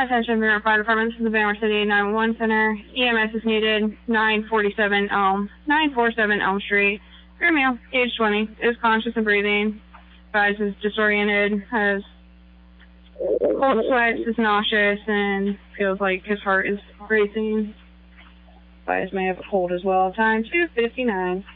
Attention, Bureau Fire Department. This is the Bangor City 911 Center. EMS is needed. 947 Elm Street. Female, age 20, is conscious and breathing. Advised is disoriented, has cold sweats, is nauseous, and feels like his heart is racing. Advised may have a cold as well. Time 2:59.